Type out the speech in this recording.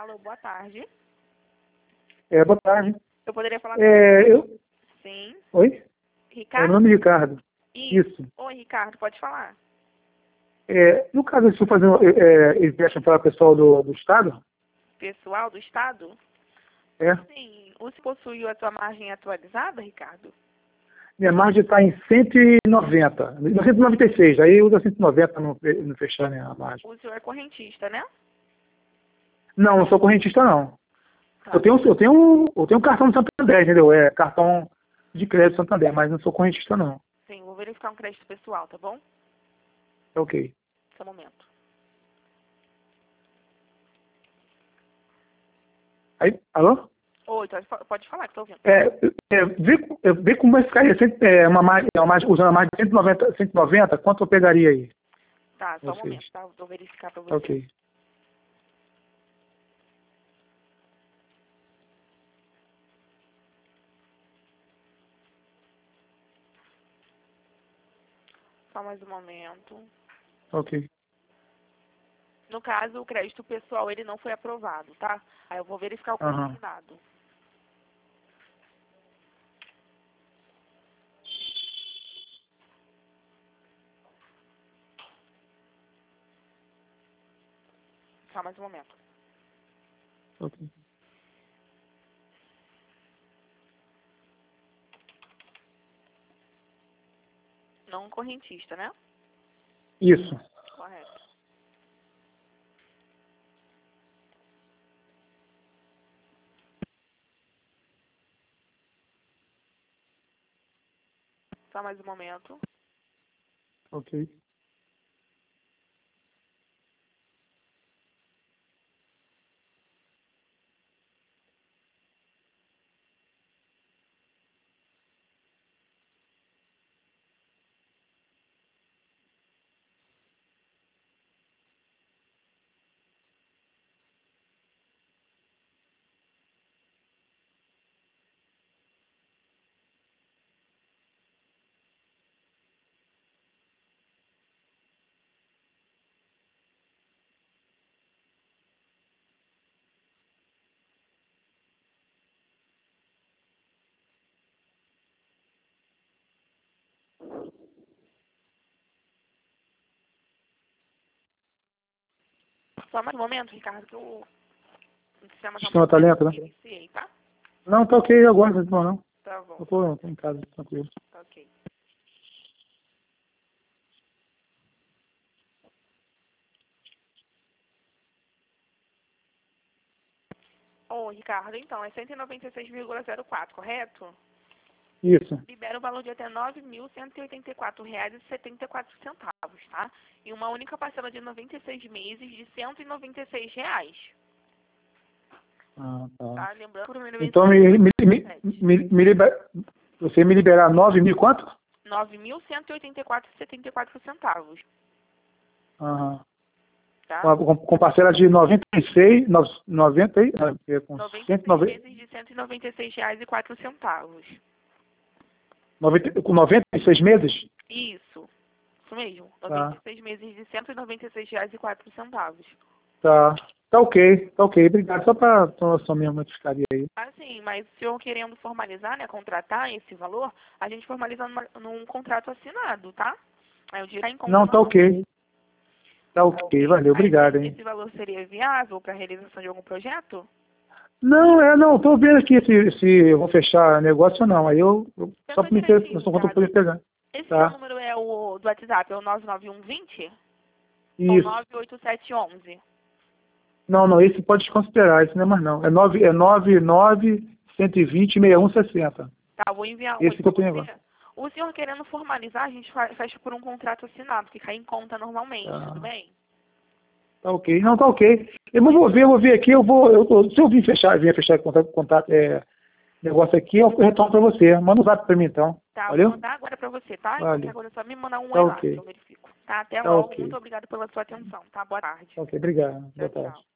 Alô, boa tarde. Boa tarde. Eu poderia falar Eu... Sim. Oi? Meu Ricardo? nome é Ricardo. Isso. Isso. Oi, Ricardo, pode falar. No caso, eu estou fazendo empréstimo para o pessoal do Estado? Pessoal do Estado? É. Sim. Você possui a sua margem atualizada, Ricardo? Minha margem está em 190. 196. Aí usa 190 para não fechar, né, a margem. O senhor é correntista, né? Não sou correntista, não. Tá. Eu tenho um cartão do Santander, entendeu? Cartão de crédito Santander, mas não sou correntista, não. Sim, vou verificar um crédito pessoal, tá bom? É ok. Só um momento. Aí, alô? Oi, pode falar que estou ouvindo. Vê como vai ficar usando a margem de 190, quanto eu pegaria aí? Tá, só um Vocês. momento, tá? Vou verificar para você. Ok. Só mais um momento. Ok. No caso, o crédito pessoal, ele não foi aprovado, tá? Aí eu vou verificar o Aham. consignado. Só mais um momento. Ok. Não correntista, né? Isso. Correto. Só mais um momento. Ok. Só mais um momento, Ricardo, que o sistema O tá um sistema pouco tá lento. lento, né? Iniciei, tá? Não, tá ok agora, não. Tá bom. Eu tô em casa, tranquilo. Tá ok. Ô, Ricardo, então, é 196,04, correto? Isso. Libera o valor de até R$ 9.184,74, tá? E uma única parcela de 96 meses de R$ 196, Ah, tá. tá? Lembrando, por número Então, você me liberar 9.000 quanto? R$ 9.184,74, Aham. tá? Com parcela de 96, 90, com 96 190, meses de R$ 196,04. com 96 meses? Isso mesmo. Tá. 96 meses de R$ 196,04. Tá ok, tá ok. Obrigado. Só para noção mesmo, eu ficaria aí. Assim, mas o senhor querendo formalizar, né, contratar esse valor, a gente formaliza num contrato assinado, tá? Aí o dinheiro tá em conta Não, tá ok. Tá ok, valeu. Aí Obrigado, hein. esse valor seria viável para a realização de algum projeto? Não, tô vendo aqui se eu vou fechar negócio ou não. Aí só Pensa para me ter, direitinho, só quando eu Ricardo. poder pegar. Esse seu Tá. número é o do WhatsApp, é o 99120 ou Isso. 98711? Não, esse pode desconsiderar, esse não é mais não. É 99-120-6160. Tá, vou enviar um Esse aí que para eu tenho você. agora. O senhor querendo formalizar, a gente fecha por um contrato assinado, que cai em conta normalmente, tudo Tá. bem? Tá ok. Não, tá ok. Eu vou ver aqui, se eu vier fechar contato, negócio aqui, eu retorno para você. Manda um zap para mim então. Tá, eu vou Valeu? mandar agora para você, tá? E qualquer Valeu. coisa é só me mandar um Tá aí lá, que ok. eu verifico. Tá, até Tá logo. ok. Muito obrigada pela sua atenção, tá? Boa tarde. Tá ok, obrigado. Tchau, Boa tarde. tchau.